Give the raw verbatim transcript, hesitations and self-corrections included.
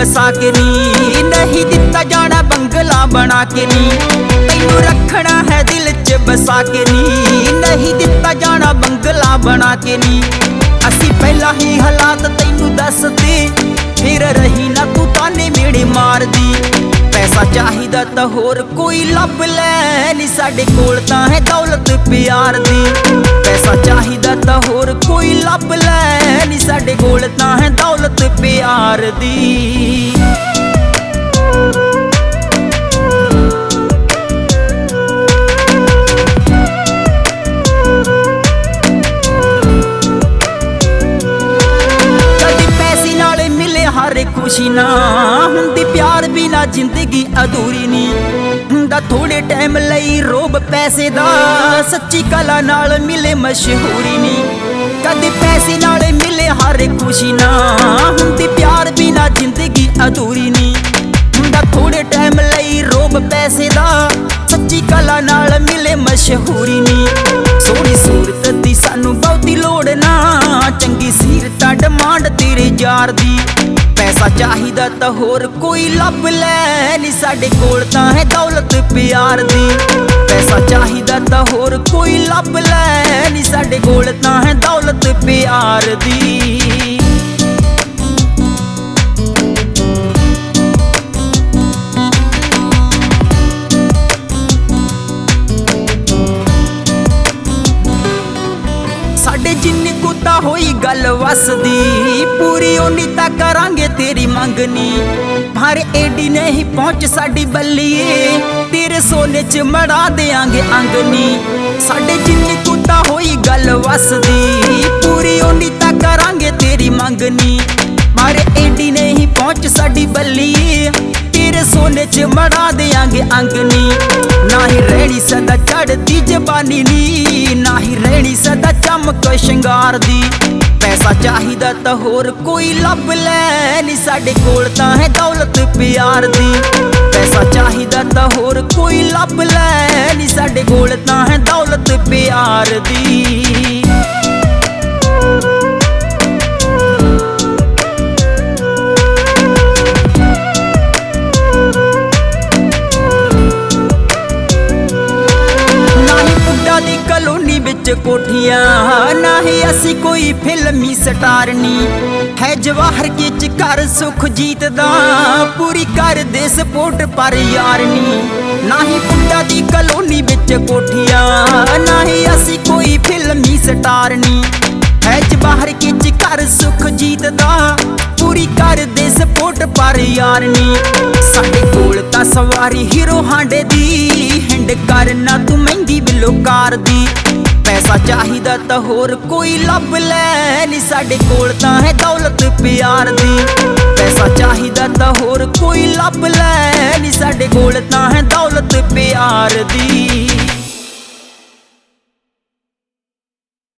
बसा के नी, नहीं दिता जाना बंगला बना के नी। तैनू रखना है दिल च बसा के नी, नहीं दिता जाना बंगला बना के नी। असी पहला ही हालात तैनू दसदे, फिर रही ना तू ताने मेड़े मार दी। पैसा चाहिदा तां होर कोई लभ लै नी, साडे कोल तां है दौलत प्यार दी। पैसा चाहिदा तां होर कोई लभ लै नी, साडे कोल तां है दौलत प्यार दी। खुशी ना हुंदी प्यार बिना जिंदगी अधूरी नी हुंदा। थोड़े टाइम लई रोब पैसे दा, सच्ची कला नाल मिले मशहूरी नी। कदे पैसे नाल मिले हर खुशी ना हुंदी प्यार बिना जिंदगी अधूरी नी हुंदा। थोड़े टाइम लई रोब पैसे दा, सच्ची कला नाल मिले मशहूरी नी। सोहनी सूरत दी सानू बहुती लोड़ ना, चंगी सीरतां डिमांड तेरे यार दी। पैसा चाहिदा तां होर कोई लभ लै नी, साडे कोल तां है दौलत प्यार दी। पैसा चाहिदा तां होर कोई लभ लै नी, साडे कोल तां है दौलत प्यार दी। साडे जिन्नी कुत्ता होई गल वसदी, पूरी ओनी तां करांगे तेरी मंगनी। हर एडी नहीं पहुंच साडी बल्लीए, तेरे सोने च मड़ा देंगे अंगनी। साडे जिन्नी कुत्ता होई गल वसदी, पूरी ओनी तां करांगे तेरी मंगनी। हर एडी नहीं पहुंच साडी बल्लीए, तेरे सोने च मड़ा देंगे अंगनी। ना ही रहनी सदा चढ़ती जबानी नी, ना ही रहनी सदा चमक श्रृंगार दी। पैसा चाहिदा तां होर कोई लभ लै नी, साडे कोल तां है दौलत प्यार दी। पैसा चाहिदा तां होर कोई लभ लै नी, साडे कोल तां है दौलत प्यार दी। कलोनी बिच कोठियां ना ही असी कोई फिल्मी स्टार नी, है जवाहर किच कर सुखजीत दा, पूरी कर दे सपोर्ट पर यार नी। ना ही पुंडा दी कलोनी बिच कोठियां, ना ही असी कोई फिल्मी स्टार नी, है जवाहर किच कर सुखजीत दा, पूरी कर दे सपोर्ट पर यार नी। साडे कोल तां सवारी हीरो हांडे दी, हिंड करना तू महंगी बिलोकार दी। पैसा चाहिदा तां होर कोई लभ लै नी, साडे कोल तां है दौलत प्यार दी। पैसा चाहिदा तां होर कोई लभ लै नी, साडे कोल तां है दौलत प्यार दी।